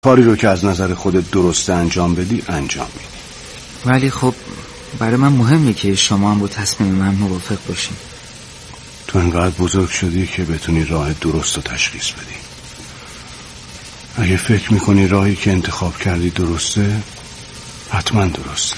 کاری رو که از نظر خودت درسته انجام بدی انجام میدی. ولی خب برای من مهمه که شما هم با تصمیم من موافق باشین. تو انقدر بزرگ شدی که بتونی راه درست رو تشخیص بدی. اگه فکر میکنی راهی که انتخاب کردی درسته، حتما درسته.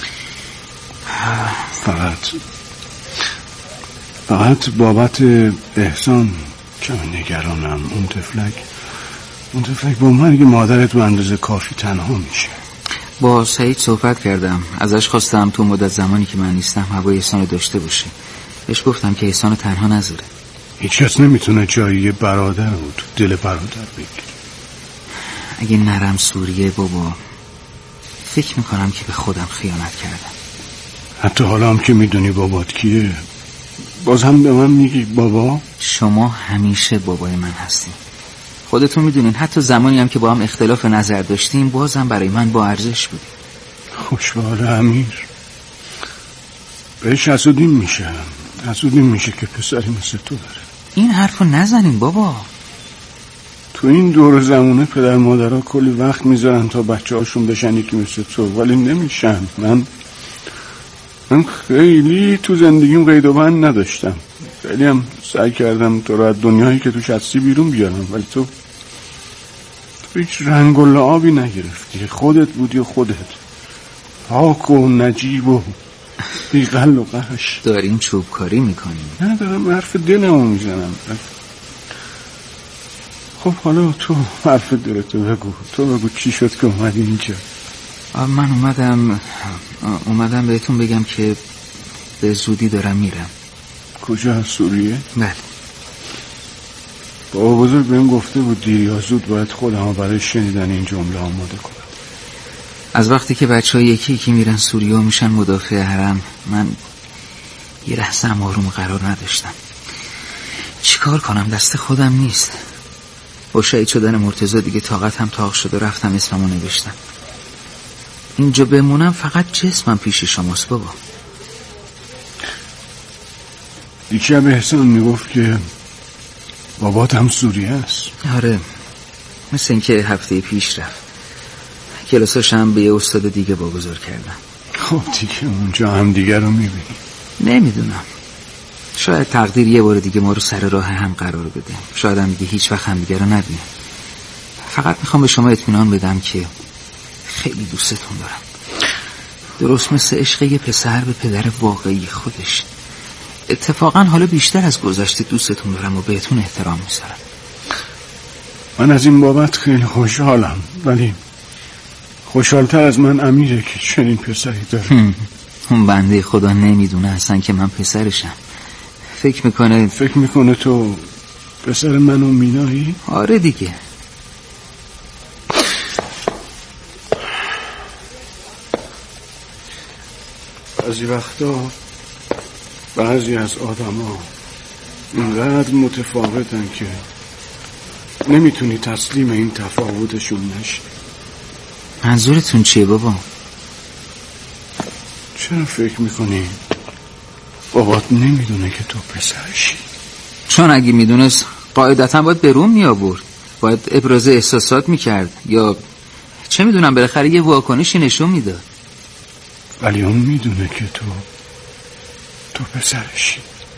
فقط بابت احسان کمی نگرانم. اون تفلک با مرگ مادرت به اندازه کافی تنها میشه. با سعید صحبت کردم، ازش خواستم تو مدت زمانی که من نیستم هوای احسان داشته باشه. بهش گفتم که احسان تنها نذاره. هیچ کس نمیتونه جایی برادر رو تو دل برادر بگیره. اگه نرم سوریه بابا، فکر میکنم که به خودم خیانت کردم. حتی حالا هم که میدونی بابات کیه، باز هم به من میگی بابا؟ شما همیشه بابای من هستین. خودتون میدونین حتی زمانی هم که با هم اختلاف نظر داشتیم بازم برای من با ارزش بود. خوشبال امیر. بهش حسودیم میشه که پسری مثل تو داره. این حرفو نزنین بابا. تو این دور زمونه پدر مادرها کلی وقت میذارن تا بچه هاشون بشن یکی مثل تو، ولی نمیشن. من خیلی تو زندگیم قید و بند نداشتم. خیلی هم سعی کردم تو رو از دنیایی که توش هستی بیرون بیارم، ولی تو هیچ رنگ و لعابی نگرفتی. خودت بودی و خودت، پاک و نجیب و بیغل و قش. داریم چوبکاری میکنیم. نه، دارم حرف دلمو میزنم. خب حالا تو حرف دلتو بگو. تو بگو چی شد که اومدی اینجا؟ من اومدم بهتون بگم که به زودی دارم میرم. کجا؟ سوریه؟ بله. بابا بزرگ بهم گفته بود دیر یا زود باید خودم برای شنیدن این جمله آماده کنم. از وقتی که بچه‌ها یکی میرن سوریه و میشن مدافع حرم، من یه لحظه هم آروم قرار نداشتم. چیکار کنم؟ دست خودم نیست. با شهید شدن مرتضی دیگه طاقتم تاق شد و رفتم اسممو نوشتم. اینجا بمونم فقط جسمم پیش شماست بابا. دیشب احسان میگفت که بابات هم سوریه است. آره، مثل این که هفته پیش رفت. کلاساش هم به یه استاد دیگه واگذار کردم. خب دیگه اونجا هم دیگه رو میبینی. نمیدونم، شاید تقدیر یه بار دیگه ما رو سر راه هم قرار بده. شاید هم دیگه هیچ وقت هم دیگه رو نبینیم. فقط میخوام به شما اطمینان بدم که خیلی دوستتون دارم، درست مثل عشق یه پسر به پدر واقعی خودش. اتفاقا حالا بیشتر از گذشته دوستتون دارم و بهتون احترام میذارم. من از این بابت خیلی خوشحالم، ولی خوشحالتر از من امیره که چنین پسری داره. اون بنده خدا نمیدونه اصلا که من پسرشم. فکر میکنه تو پسر من و مینایی؟ آره دیگه. بعضی وقتا بعضی از آدما اینقدر متفاوتن که نمیتونی تسلیم این تفاوتشون نشی. منظورتون چیه بابا؟ چرا فکر میکنی بابات نمیدونه که تو پسرشی؟ چون اگه میدونست قاعدتا باید به روم میآورد، باید ابراز احساسات میکرد، یا چه میدونم بالاخره یه واکنشی نشون میداد. ولی اون میدونه که تو پسرشی.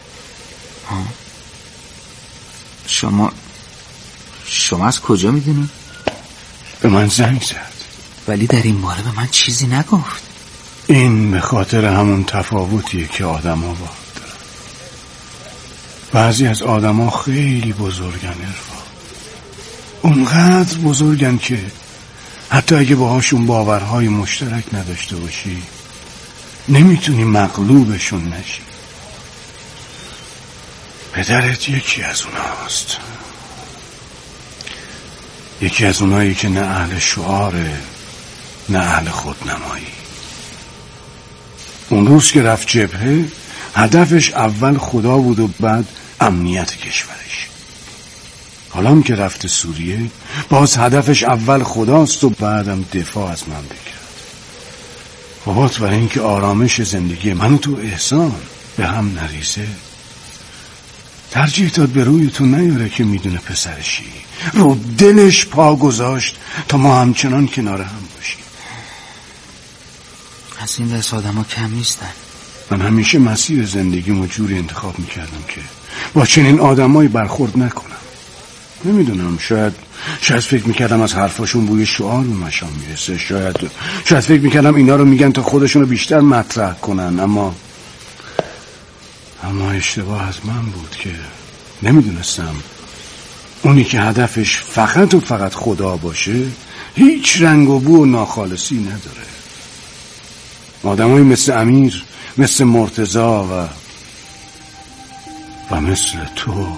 شما از کجا میدونی؟ به من زنگ زد، ولی در این باره به من چیزی نگفت. این به خاطر همون تفاوتیه که آدم ها با دارن. بعضی از آدم ها خیلی بزرگن عرفان، اونقدر بزرگن که حتی اگه باهاشون باورهای مشترک نداشته باشی نمیتونی مغلوبشون نشی. پدرت یکی از اونهاست، یکی از اونایی که نه اهل شعاره نه اهل خودنمایی. اون روز که رفت جبهه هدفش اول خدا بود و بعد امنیت کشورش. حالا هم که رفت سوریه باز هدفش اول خداست و بعدم دفاع از مملکت. بابات برای اینکه آرامش زندگی من و تو احسان به هم نریزه ترجیح داد به روی تو نیاره که میدونه پسرشی، رو دلش پا گذاشت تا ما همچنان کنار هم باشیم. از این دست آدم ها کم نیستن. من همیشه مسیر زندگیمو جوری انتخاب میکردم که با چنین آدمایی برخورد نکنم. نمیدونم، شاید فکر میکردم از حرفاشون بوی شعار به مشام میرسه، شاید فکر میکردم اینا رو میگن تا خودشونو بیشتر مطرح کنن، اما اشتباه از من بود که نمیدونستم اونی که هدفش فقط و فقط خدا باشه هیچ رنگ و بو و ناخالصی نداره. آدمایی مثل امیر، مثل مرتضی و مثل تو.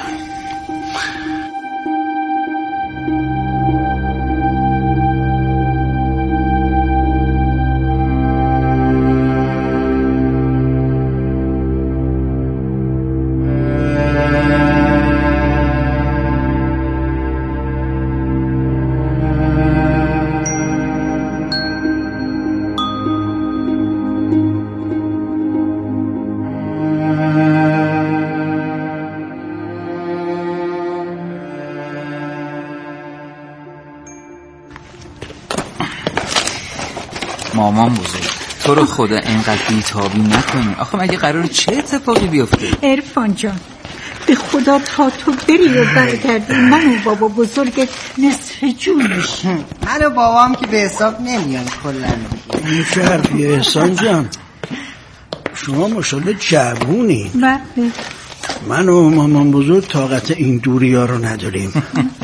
مامان بزرگ، تو رو خدا اینقدر بیتابی نکنی. آخه مگه قراره چه اتفاقی بیفته؟ عرفان جان، به خدا تا تو بری و برگردی من و بابا بزرگت نصف جون میشیم. من و بابام که به حساب نمیان کلن. این چه حرفیه احسان جان؟ شما ماشاءالله جوونی. بله. من و مامان بزرگ طاقت این دوری ها رو نداریم.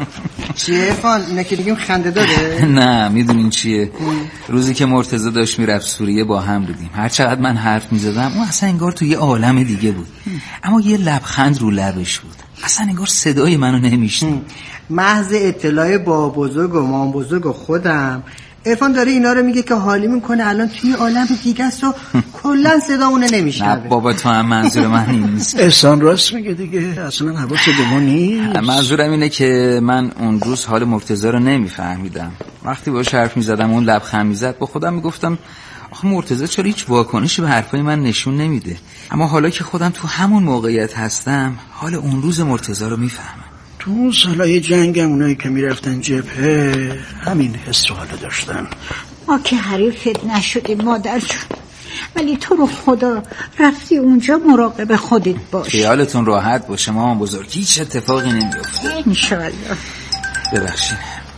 چیه عرفان؟ اینا که دیگیم خنده داره؟ نه، میدونین چیه؟ روزی که مرتضی داشت میرفت سوریه با هم بودیم. هر چقدر من حرف میزدم اون اصلا انگار تو یه عالم دیگه بود، اما یه لبخند رو لبش بود. اصلا انگار صدای منو نمیشنید. محض اطلاع بابا بزرگ و مامان بزرگ و خودم، عرفان داره اینا رو میگه که حالی میکنه الان توی عالم دیگه است و کلا صدامونه نمیشنوه. نه بابا، تو هم منظور من نیست. احسان راست میگه دیگه، اصلا حواست به ما نیست. منظورم اینه که من اون روز حال مرتضی رو نمیفهمیدم. وقتی باهاش حرف میزدم اون لبخند میزد، با خودم میگفتم آخه مرتضی چرا هیچ واکنشی به حرفای من نشون نمیده؟ اما حالا که خودم تو همون موقعیت هستم، حال اون روز مرتضی رو میفهمم. تو اون سالای جنگم اونایی که میرفتن جبهه همین حس و حالو داشتن. ما که حریفت نشدیم مادر جون، ولی تو رو خدا رفتی اونجا مراقب خودت باش. خیالتون راحت باشه مامان بزرگ، هیچ اتفاقی نمیفته انشالله. ببخشید.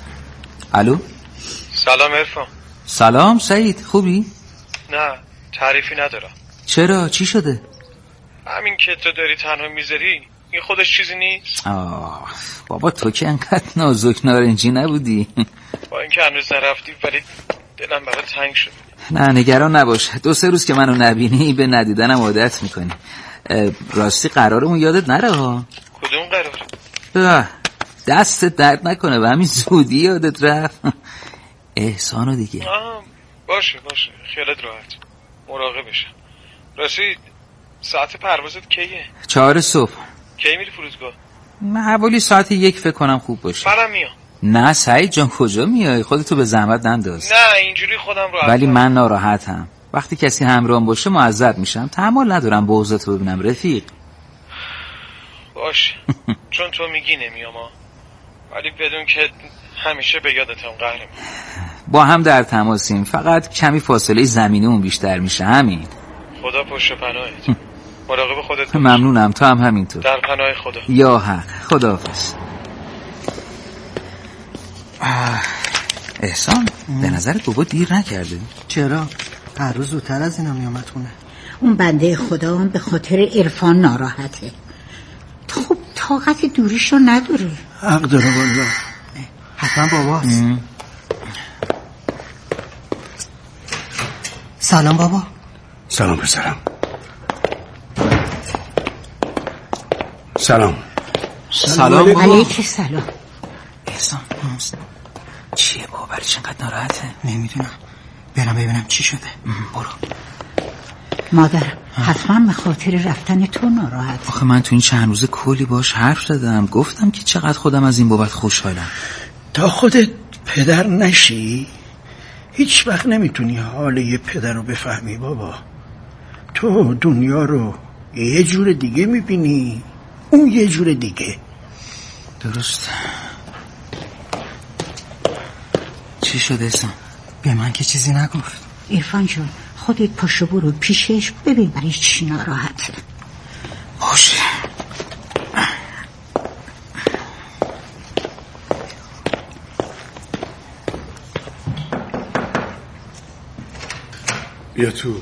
الو. سلام عرفان. سلام سعید، خوبی؟ نه، تعریفی ندارم. چرا؟ چی شده؟ همین که تو داری تنها میذاری این خودش چیزی نیست. بابا تو که انقدر نازک نارنجی نبودی. با اینکه هنوز نرفتی ولی دلم برات تنگ شد. نه نگران نباش، 2-3 روز که منو نبینی به ندیدنم عادت میکنی. راستی قرارمون یادت نره ها. کدوم قرار؟ دست درد نکنه و همین زودی یادت رفت. احسانو دیگه. باشه خیالت راحت، مراقبشم. راستی ساعت پروازت کیه؟ 4 صبح. کی میری فرودگاه؟ حوالی ساعت 1 فکر کنم خوب باشه. منم میام. نه سعید جان، کجا میای؟ خودتو به زحمت ننداز. نه اینجوری خودم راحت. ولی من ناراحتم. وقتی کسی همراهم باشه معذب میشم. تحمل ندارم با اوضاعتو ببینم رفیق. باشه چون تو میگی نمیام، ولی بدون که همیشه به یادتم قهرم. با هم در تماسیم، فقط کمی فاصله زمینمون بیشتر میشه، همین. خدا پشت پناهت. مراقب خودت باش. ممنونم، تو هم همینطور. در پناه خدا. یا حق. خداحافظ. احسان، به نظرت بابا دیر نکرده؟ چرا؟ هر روز زودتر از اینا میامد خونه. اون بنده خدا هم به خاطر عرفان ناراحته. خب طاقت دوریشو نداره. حق داره والله. حتما باباست. سلام بابا. سلام پسرم. سلام علیک سلام. احسان چیه بابا؟ برای چنقدر ناراحته؟ نمیدونم، برم ببینم چی شده. برو. مادر حتما به خاطر رفتن تو ناراحت. آخه من تو این چند روز کلی باش حرف زدم، گفتم که چقدر خودم از این بابت خوشحالم. تا خودت پدر نشی هیچ وقت نمیتونی حال یه پدر رو بفهمی بابا. تو دنیا رو یه جور دیگه میبینی، اون یه جور دیگه. درست. چی شده احسان؟ به من که چیزی نگفت. عرفان جان خودت پاشو برو پیشش ببین برای چی ناراحته. باشه. بیا تو.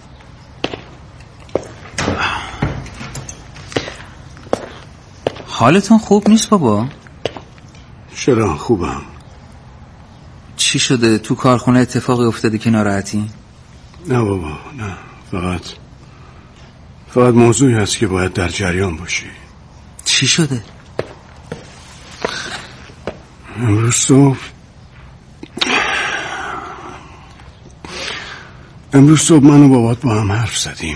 حالتون خوب نیست بابا؟ چرا خوبم. چی شده؟ تو کارخونه اتفاقی افتاده که ناراحتی؟ نه بابا نه، فقط موضوعی هست که باید در جریان باشی. چی شده؟ امروز صبح من و بابات با هم حرف زدیم.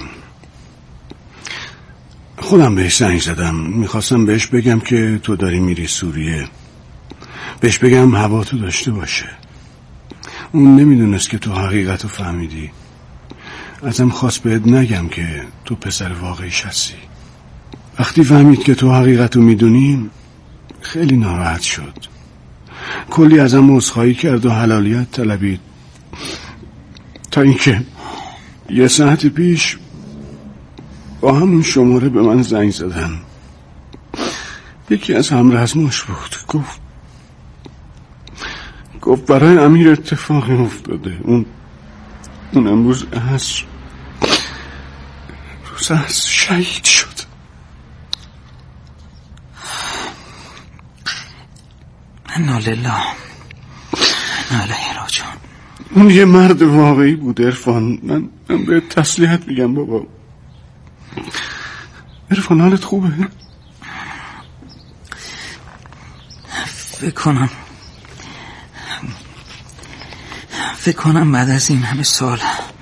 خودم بهش زنگ زدم، میخواستم بهش بگم که تو داری میری سوریه، بهش بگم هوا تو داشته باشه. اون نمیدونست که تو حقیقت رو فهمیدی. ازم خواست بهت نگم که تو پسر واقعیش هستی. وقتی فهمید که تو حقیقت رو میدونی خیلی ناراحت شد، کلی ازم عذرخواهی کرد و حلالیت طلبید، تا اینکه یه ساعت پیش با همون شماره به من زنگ زدن. یکی از همرزماش بود، گفت برای امیر اتفاقی افتاده. اون امروز عصر شهید شد. انا لله انا الیه راجعون. اون یه مرد واقعی بود عرفان. من به تسلیت میگم بابا. عرفان حالت خوبه؟ فکر کنم بعد از این همه سال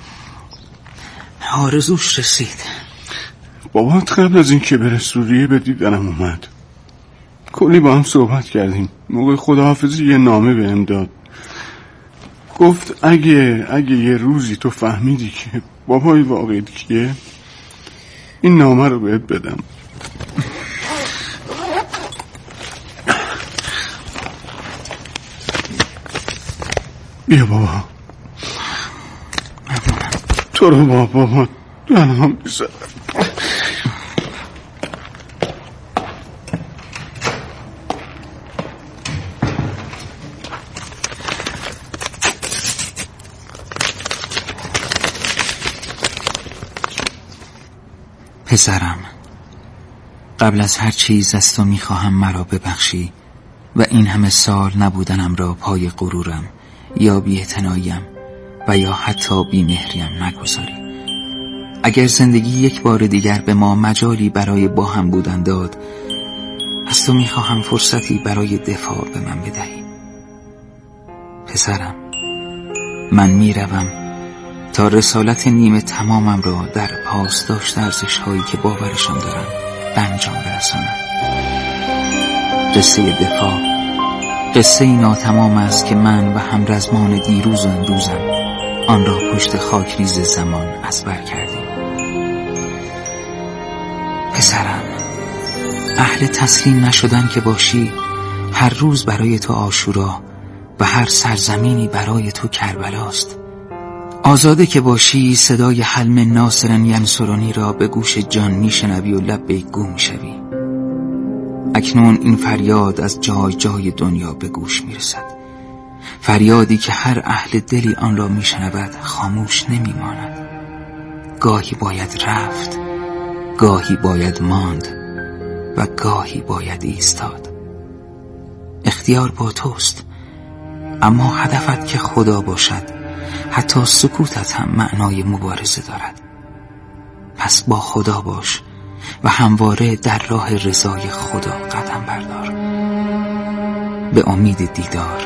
آرزوش رسید. بابات قبل از این که بره سوریه به دیدنم اومد، کلی با هم صحبت کردیم. موقع خداحافظی یه نامه بهم داد، گفت اگه یه روزی تو فهمیدی که بابای واقعی کیه این نامه رو بهت بدم. بیا بابا، تو رو بابا دلم میزد. پسرم، قبل از هر چیز از تو میخواهم مرا ببخشی و این همه سال نبودنم را پای غرورم یا بی‌اعتناییم و یا حتی بی‌مهریم نگذاری. اگر زندگی یک بار دیگر به ما مجالی برای با هم بودن داد، از تو میخواهم فرصتی برای دفاع به من بدهی. پسرم، من میروم تا رسالت نیمه تمامم را در پاسداشت ارزش‌هایی که باورشان دارم به انجام برسانم. قصه دفاع قصه ناتمام است که من و همرزمان دیروز و امروزم آن را پشت خاکریز زمان از بر کردیم. پسرم، اهل تسلیم نشدن که باشی، هر روز برای تو عاشورا و هر سرزمینی برای تو کربلاست. آزاده که باشی، صدای حلم ناصرن ینصرونی را به گوش جان میشنوی و لبیک گو میشوی. اکنون این فریاد از جای جای دنیا به گوش میرسد، فریادی که هر اهل دلی آن را میشنود خاموش نمیماند. گاهی باید رفت، گاهی باید ماند و گاهی باید ایستاد. اختیار با توست، اما هدفت که خدا باشد، حتی سکوتت هم معنای مبارزه دارد. پس با خدا باش و همواره در راه رضای خدا قدم بردار. به امید دیدار،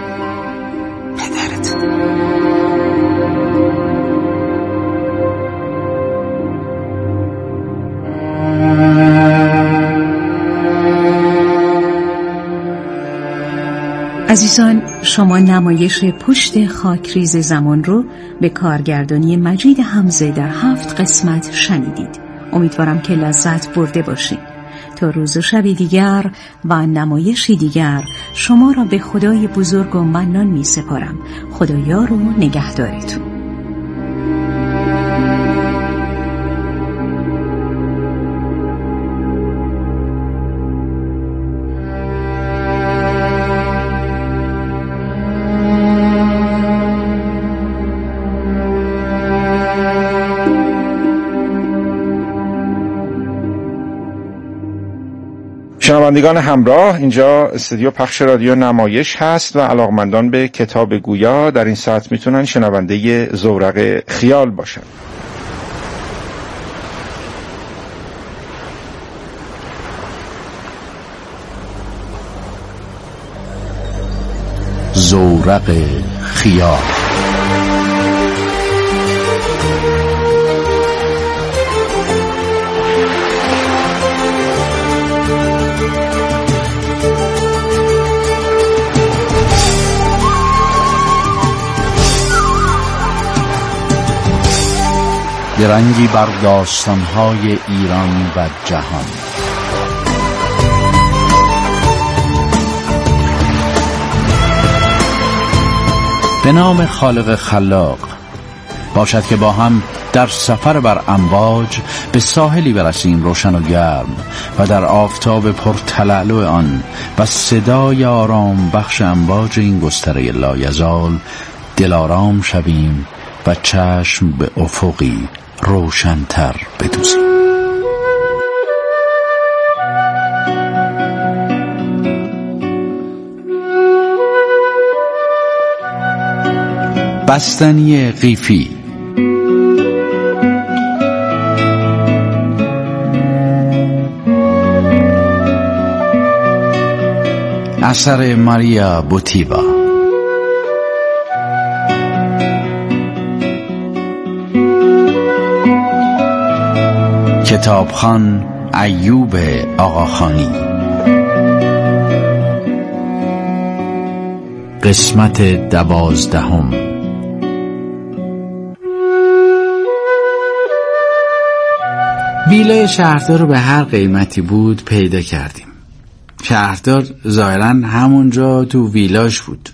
پدرت. عزیزان، شما نمایش پشت خاکریز زمان رو به کارگردانی مجید حمزه در 7 قسمت شنیدید. امیدوارم که لذت برده باشید. تا روز و شبی دیگر و نمایشی دیگر شما را به خدای بزرگ و منان می سپارم. خدایار و نگهدارتون. شنوندگان همراه، اینجا استودیو پخش رادیو نمایش هست و علاقمندان به کتاب گویا در این ساعت میتونن شنونده زورق خیال باشن. زورق خیال. درنگی بر داستان‌های ایران و جهان. به نام خالق خلاق. باشد که با هم در سفر بر امواج به ساحلی برسیم روشن و گرم و در آفتاب پرتلالو آن و صدای آرام بخش امواج این گستره لایزال دلارام شویم و چشم به افقی روشن‌تر بدوزیم. بستنی قیفی. اثر ماریا بوتیوا. کتابخوان ایوب آقاخانی. قسمت 12. ویلای شهردار رو به هر قیمتی بود پیدا کردیم. شهردار ظاهراً همونجا تو ویلاش بود.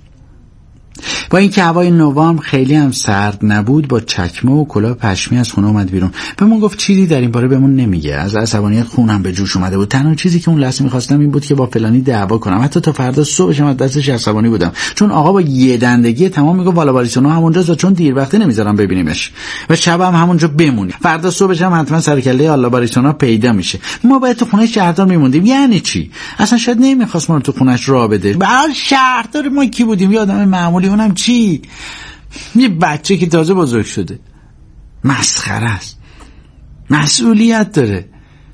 با اینکه هوای نوام خیلی هم سرد نبود، با چکمه و کلاه پشمی از خونه اومد بیرون. بهمون گفت چیزی در این باره بهمون نمیگه. از عصبانیت خونم به جوش اومده بود. تنها چیزی که اون لحظه می‌خواستم این بود که با فلانی دعوا کنم. حتی تا فردا صبحش هم از دستش عصبانی بودم، چون آقا با یه دندگی تمام میگه والا باریسونا همونجاست و چون دیر وقته نمیذارم ببینیمش و شبم همونجا بمونی. فردا صبحش هم حتما سر کله آلا باریسونا پیدا میشه. ما باید تو خونه شهردار میموندیم. یعنی چی؟ اصلا شاید نمیخواست ما رو تو خونش راه بده. بعد شهردار ما کی بودیم؟ یه آدم معمولی، اونم چی؟ یه بچه که تازه بزرگ شده. مسخره است. مسئولیت داره.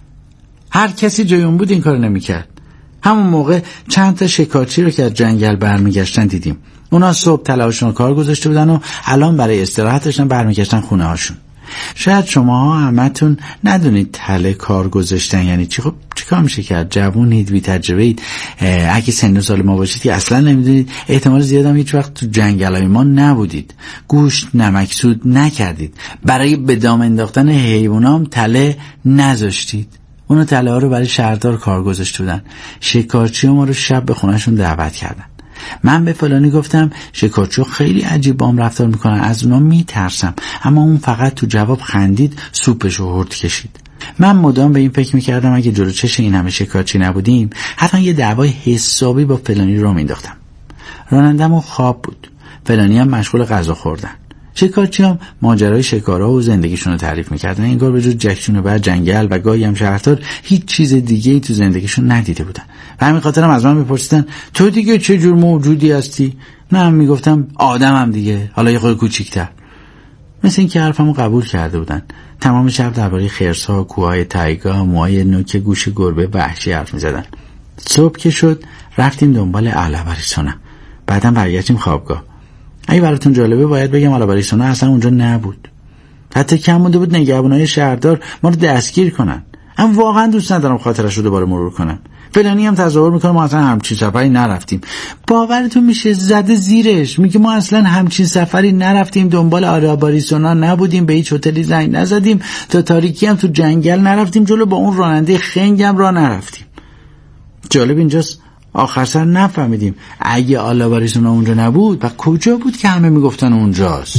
هر کسی جای اون بود این کار نمی‌کرد. همون موقع چند تا شکارچی رو که از جنگل برمیگشتن دیدیم. اونا صبح تلاشون کار گذاشته بودن و الان برای استراحتشون برمیگشتن خونه هاشون. شاید شما همتون ندونید تله کار گذاشتن یعنی چی. خب چیکار میشه کرد؟ جوونید، بی تجربه‌اید، اگه سن و سال ما باشید که اصلا نمیدونید. احتمال زیاد هم هیچ وقت تو جنگلای ما نبودید، گوشت نمکسود نکردید، برای به دام انداختن حیوانام تله نذاشتید. اون تله ها رو برای شهردار کار گذاشته بودن. شکارچی ما رو شب به خونهشون دعوت کردن. من به فلانی گفتم شکارچی خیلی عجیب با هم رفتار میکنن، از اونا میترسم. اما اون فقط تو جواب خندید، سوپشو هرد کشید. من مدام به این فکر میکردم اگه جلو چش این همه شکارچی نبودیم حتما یه دعوای حسابی با فلانی رو مینداختم. رانندمون خواب بود، فلانی هم مشغول غذا خوردن. شکارچی هم ماجرای شکارها و زندگیشون رو تعریف میکردن. انگار به جز جکشون بعد جنگل و گاهی هم شهردار هیچ چیز دیگه‌ای تو زندگیشون ندیده بودن. و همین خاطرم از من میپرسیدن تو دیگه چه جور موجودی هستی؟ نه، میگفتم آدمم دیگه، حالا یه خورده کوچیک‌تر. مثل اینکه حرفمو قبول کرده بودن. تمام شب درباره خرس‌ها، کوههای تایگا، موهای نوک گوش گربه وحشی حرف میزدن. صبح که شد رفتیم دنبال آلاباریسونا. بعدم برگشتیم خوابگاه. اگه براتون جالبه باید بگم آلاباریسونا اصلا اونجا نبود. حتی کم مونده بود نگهبانای شهردار ما رو دستگیر کنن. من واقعا دوست ندارم خاطرش رو دوباره مرور کنم. فلانی هم تظاهر میکنه ما اصلا همچین سفری نرفتیم. باورتون میشه زده زیرش، میگه ما اصلا همچین سفری نرفتیم، دنبال آراباریسونا نبودیم، به هیچ هتلی زنگ نزدیم، تا تاریکی هم تو جنگل نرفتیم، جلو با اون راننده خنگ هم راه نرفتیم. جالب اینجاست آخر سر نفهمیدیم اگه آراباریسونا اونجا نبود و کجا بود که همه میگفتن اونجاست.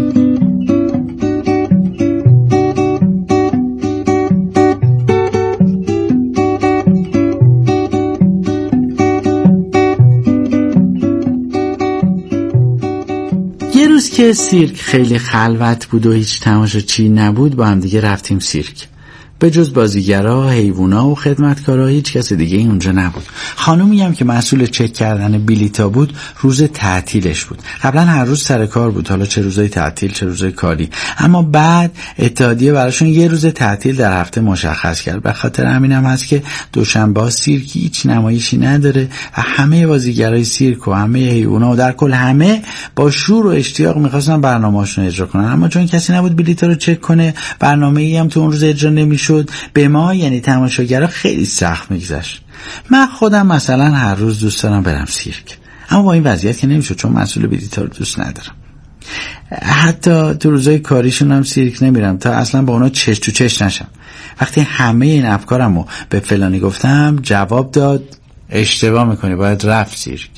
که سیرک خیلی خلوت بود و هیچ تماشاچی نبود، با هم دیگه رفتیم سیرک. به جز بازیگرا، حیوونا و خدمتکارا هیچ کس دیگه اونجا نبود. خانومی هم که مسئول چک کردن بلیطا بود روز تعطیلش بود. قبلا هر روز سر کار بود، حالا چه روزای تعطیل چه روزای کاری. اما بعد اتحادیه براشون یه روز تعطیل در هفته مشخص کرد. به خاطر همینم هست که دوشنبه سیرک هیچ نمایشی نداره و همه بازیگرای سیرک و همه حیوونا و در کل همه با شور و اشتیاق می‌خواستن برنامه‌اشون اجرا کنن، اما چون کسی نبود بلیطا رو چک کنه، برنامه‌ای هم تو اون روز اجرا نمی‌شد. به ما یعنی تماشاگرها خیلی سخت میگذشت. من خودم مثلا هر روز دوست دارم برم سیرک، اما با این وضعیت که نمیشه چون مسئول بلیطا رو دوست ندارم. حتی تو روزای کاریشون هم سیرک نمیرم تا اصلا با اونا چش تو چش نشم. وقتی همه این افکارمو به فلانی گفتم جواب داد اشتباه میکنی، باید رفت سیرک.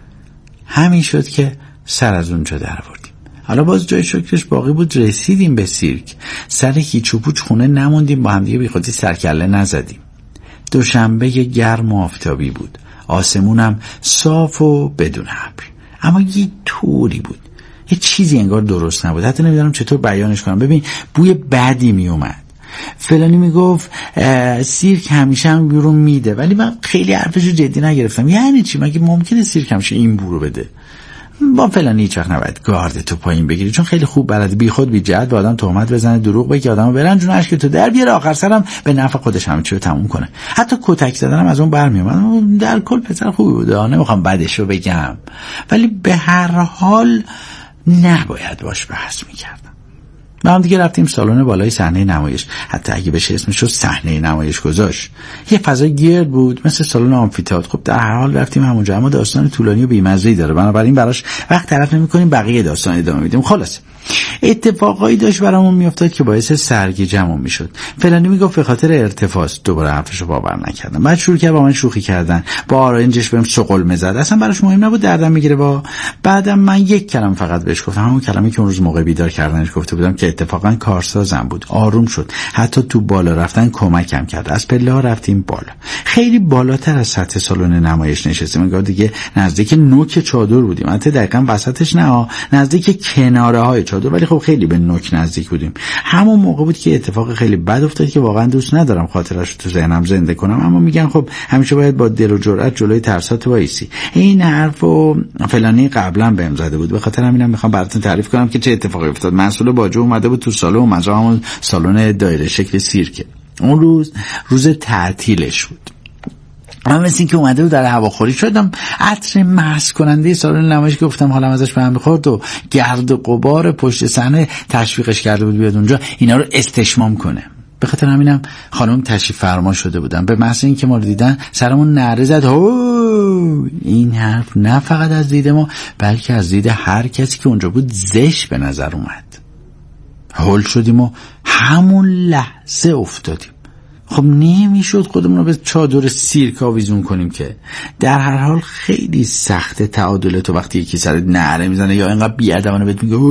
همین شد که سر از اونجا در آوردیم. حالا باز جای شکرش باقی بود، رسیدیم به سیرک، سر هیچ و پوچ خونه نموندیم، با هم دیگه بیخودی سرکله نزدیم. دوشنبه گرم و آفتابی بود، آسمونم صاف و بدون ابر، اما یه طوری بود، یه چیزی انگار درست نبود، حتی نمیدونم چطور بیانش کنم. ببین بوی بدی می اومد. فلانی میگفت سیرک همیشه هم بیرون میده، ولی من خیلی حرفشو جدی نگرفتم. یعنی چی؟ مگه ممکنه سیرک همیشه این بو رو بده؟ با فلانی هیچ وقت نباید گاردتو پایین بگیری، چون خیلی خوب بلد بی خود بی جهت به آدم تهمت بزنه، دروغ بگه، آدمو برنجونه، اشکتو در بیاره، آخر سرم به نفع خودش همه چی رو تموم کنه. حتی کتک زدنم از اون برمیومد. در کل پسر خوبی بود، نمیخوام بدشو بگم، ولی به هر حال نباید باش بحث میکردم. ما هم دیگه رفتیم سالن بالای صحنه نمایش، حتی اگه بشه اسمشو صحنه نمایش گذاشت. یه فضای گرد بود مثل سالن آمفی‌تئاتر. خب در هر حال رفتیم همونجا، اما داستان طولانی و بی‌مزه‌ای داره، بنابراین براش وقت تلف نمی‌کنیم، بقیه داستان ادامه میدیم. خلاص اتفاقایی داشت برامون میافتاد که باعث سرگیجه‌مون میشد. فلانی میگفت به خاطر ارتفاع، دوباره حرفشو باور نکردم. بعد شروع کرد با من شوخی کردن، با آرنجش بهم سقل زد، اصلا براش مهم نبود، دردم میگیره. بعدم من یک کلمه فقط بهش گفتم، همون کلمه‌ای که اون روز موقع بیدار کردنش گفته بودم که اتفاقا کارسازم بود. آروم شد، حتی تو بالا رفتن کمکم کرد. از پله‌ها رفتیم بالا، خیلی بالاتر از سطح سالن نمایش نشستیم، انگار دیگه نزدیک نوک چادر بودیم، البته دقیقاً وسطش نه، نزدیک کناره‌های چادر، ولی خب خیلی به نوک نزدیک بودیم. همون موقع بود که اتفاق خیلی بد افتاد که واقعا دوست ندارم خاطرش رو تو ذهنم زنده کنم، اما میگن خب همیشه باید با دل و جرأت جلوی ترسات وایسی. این حرفو فلانی قبلا بهم زده بود، به خاطر همینم میخوام براتون تعریف کنم که چه اتفاقی افتاد. مسئول باجو اومده بود تو سالن، مجا همون سالن دایره شکل سیرک. اون روز تعطیلش بود. من مثل این که اومده بود در هواخوری شدم، عطر مست کننده سالن نمایش که گفتم حالم ازش به هم می‌خورد و گرد و غبار پشت صحنه تشویقش کرده بود بیاد اونجا اینا رو استشمام کنه. به خاطر همینم خانم تشریف فرما شده بودن. به محض اینکه ما رو دیدن سرمون نعره زد. این حرف نه فقط از دید ما بلکه از دید هر کسی که اونجا بود زشت به نظر اومد. هول شدیم و همون لحظه افتادیم. خب نمیشد خودمون رو به چادر سیرک آویزون کنیم که. در هر حال خیلی سخته تعادل تو وقتی یکی سرت نعره میزنه یا اینقدر بی‌ادبانه بهت میگه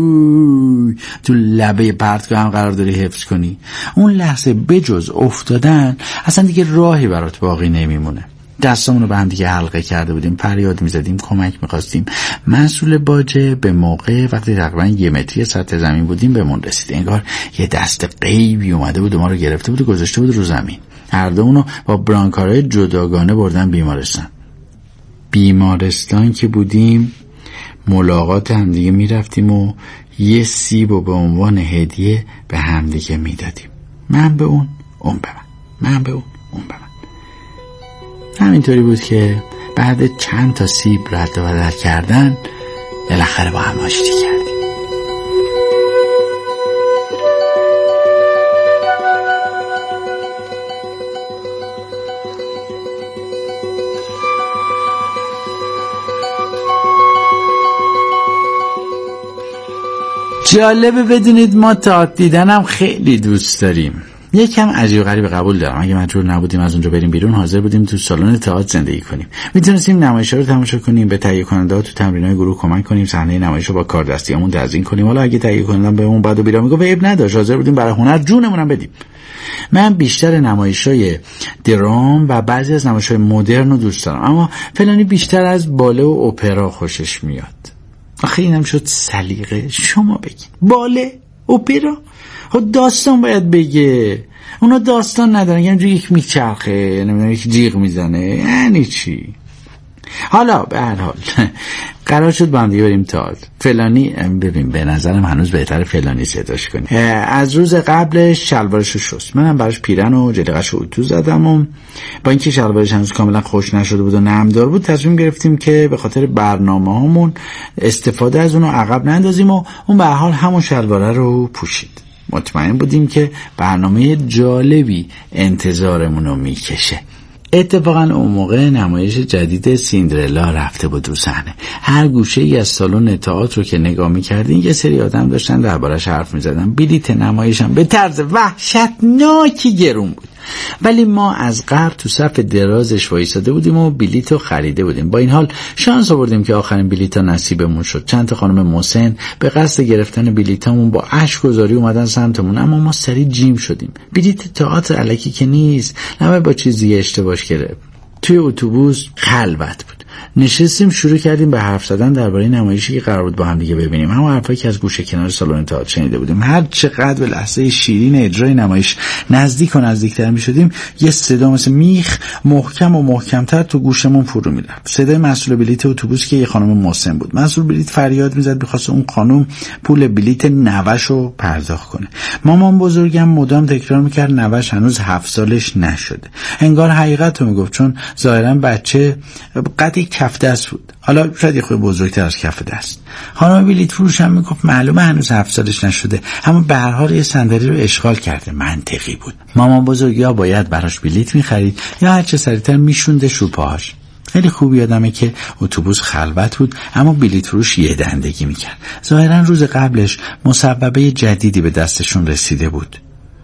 تو لبه پرتگاه هم قرار داری حفظ کنی. اون لحظه بجز افتادن اصلا دیگه راهی برات باقی نمیمونه. دستامون رو به هم دیگه حلقه کرده بودیم، فریاد میزدیم، کمک میخواستیم. مسئول باجه به موقع وقتی تقریبا 1 متری سطح زمین بودیم بهمون رسید. انگار یه دست غیبی اومده بود و ما رو گرفته بود و گذاشته بود رو زمین. هر دومونو با برانکارهای جداگانه بردن بیمارستان که بودیم ملاقات هم دیگه میرفتیم و یه سیب و به عنوان هدیه به هم دیگه میدادیم. من به اون به من، من به اون به من. همینطوری بود که بعد چند تا سیب رد و بدل کردن بالاخره با هم آشتی کردیم. جالبه بدونید ما تئاتر دیدنم خیلی دوست داریم. یکم عجیب غریب قبول دارم. اگه مجبور نبودیم از اونجا بریم بیرون، حاضر بودیم تو سالن تئاتر زندگی کنیم. میتونستیم نمایش‌ها رو تماشا کنیم، به تهیه کننده‌ها تو تمرین‌های گروه کمک کنیم، صحنه نمایش رو با کاردستیامون تزیین کنیم. حالا اگه تهیه کننده بهمون بد و بیرا میگفت عیب نداشت، حاضر بودیم برای هنر جونمون هم بدیم. من بیشتر نمایش‌های درام و بعضی از نمایش‌های مدرن رو دوست دارم، اما فلانی بیشتر از باله و اپرا خوشش میاد. آخه اینم شد سلیقه. شما بگید باله، اپرا، داستان باید بگه. اونا داستان ندارن، یعنی یک میچرخه، نمیدونم یک جیغ میزنه، یعنی چی؟ حالا به هر حال قرار شد با هم دیگه بریم تئاتر. فلانی ببین به نظرم هنوز بهتره فلانی صداش کنی. از روز قبلش شلوارشو شست، منم براش پیرن و جلیقه‌شو اتو زدم و با اینکه شلوارش هنوز کاملا خوش نشده بود و نمدار بود، تصمیم گرفتیم که به خاطر برنامه‌هامون استفاده از اونو عقب نندازیم و اون به هر حال همون شلواره رو پوشید. مطمئن بودیم که برنامه جالبی انتظارمون رو میکشه. اتفاقا اون موقع نمایش جدید سیندرلا رفته بود رو صحنه. هر گوشه ای از سالن تئاتر رو که نگاه می‌کردین یه سری آدم داشتن دربارش حرف می‌زدن. بلیت نمایشم به طرز وحشتناکی گرون بود، ولی ما از قبل تو صف درازش وایساده بودیم و بلیت رو خریده بودیم. با این حال شانس آوردیم که آخرین بلیت نصیبمون شد. چند تا خانم مسن به قصد گرفتن بلیتامون با اشک گذاری اومدن سمتمون، اما ما سریع جیم شدیم. بلیت تئاتر الکی که نیست، نباید با چیزی اشتباه گرفت. توی اتوبوس خلوت بود. نشستیم شروع کردیم به حرف زدن درباره نمایشی که قرار بود با هم دیگه ببینیم. همون حرفایی که از گوشه کنار سالن تئاتر شنیده بودیم. هر چقدر به لحظه شیرین اجرای نمایش نزدیک و نزدیکتر می‌شدیم، یه صدا مثل میخ محکم و محکم‌تر تو گوشمون فرو می‌رفت. صدای مسئول بلیت اتوبوس که یه خانم مسن بود. مسئول بلیت فریاد می‌زد می‌خواست اون خانم پول بلیت نوه‌شو پرداخت کنه. مامان بزرگم مدام تکرار می‌کرد نوه‌ش هنوز 7 سالش نشده. انگار حقیقت رو میگفت، چون ظاهراً بچه قدی کف دست بود، حالا شاید یه خود بزرگتر از کف دست. خانم بلیت فروش هم میگفت معلومه هنوز 7 سالش نشده، اما به هر حال یه صندلی رو اشغال کرده. منطقی بود. مامان بزرگ یا باید براش بلیت میخرید یا هر چه سریعتر میشوندش رو پاهاش. خیلی خوب یادمه که اتوبوس خلوت بود، اما بلیت فروش یه دندگی میکرد. ظاهرا روز قبلش مصوبه جدیدی به دستشون رسیده بود.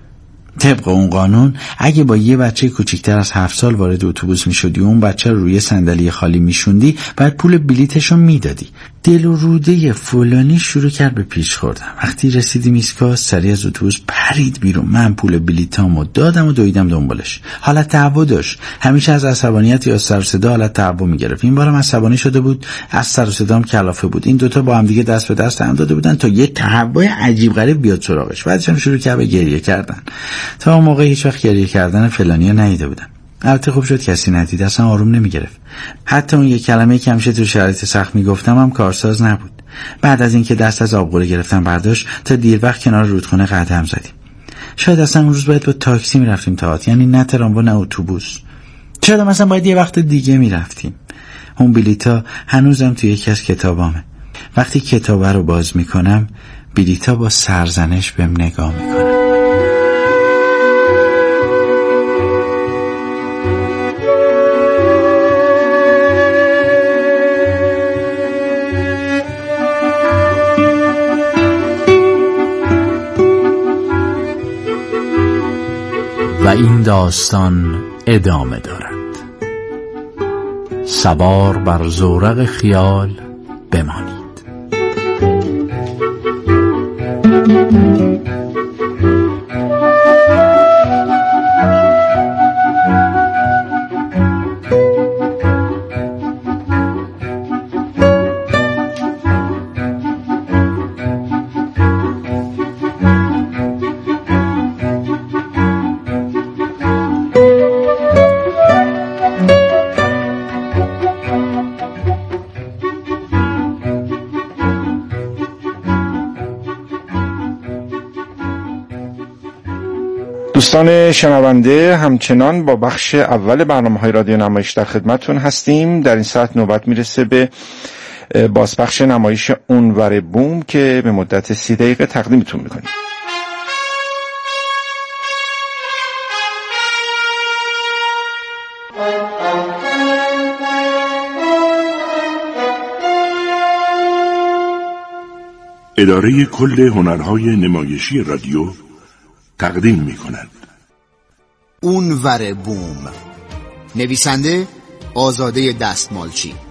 طبق اون قانون اگه با یه بچه کوچیکتر از 7 سال وارد اتوبوس میشدی و اون بچه رو روی صندلی خالی میشوندی، بعد پول بلیتشو میدادی. دل و روده فلانی شروع کرد به پیش خوردن. وقتی رسیدیم ایستگاه، سریع از اتوبوس پرید بیرون. من پول بلیتامو دادم و دویدم دنبالش. حالت تعو داشت. همیشه از عصبانیت یا سر و صدا حالت تعو میگرفت. این بارم عصبانی شده بود، از سر و صدام کلافه بود. این دوتا با هم دیگه دست به دست هم داده بودن تا یه تهوع عجیب غریب بیاد سراغش. بعدش هم شروع کرد به گریه کردن. تا اون موقع هیچ وقت گریه کردن فلانیو ندیده بودم. البته خوب شد کسی ندید، اصلا آروم نمیگرفت. حتی اون یک کلمه که همیشه تو شرایط سخت میگفتم هم کارساز نبود. بعد از اینکه دست از آبغوره گرفتم برداشت، تا دیر وقت کنار رودخونه قدم زدیم. شاید اصلا اون روز باید با تاکسی میرفتیم تئاتر، یعنی نه تراموا نه اتوبوس. شاید مثلا باید یه وقت دیگه میرفتیم. اون بلیطا هنوزم تو یکی از کتابامه. وقتی کتابه رو باز میکنم، بلیطا با سرزنش بهم نگاه میکنن. و این داستان ادامه دارد. سوار بر زورق خیال بمانید. دوستان شنونده، همچنان با بخش اول برنامه‌های رادیو نمایش در خدمتتون هستیم. در این ساعت نوبت میرسه به بازپخش نمایش اونور بوم که به مدت 30 دقیقه تقدیمتون میکنیم. اداره کل هنرهای نمایشی رادیو تقدیم می‌کند. اونور بوم. نویسنده آزاده دستمالچی.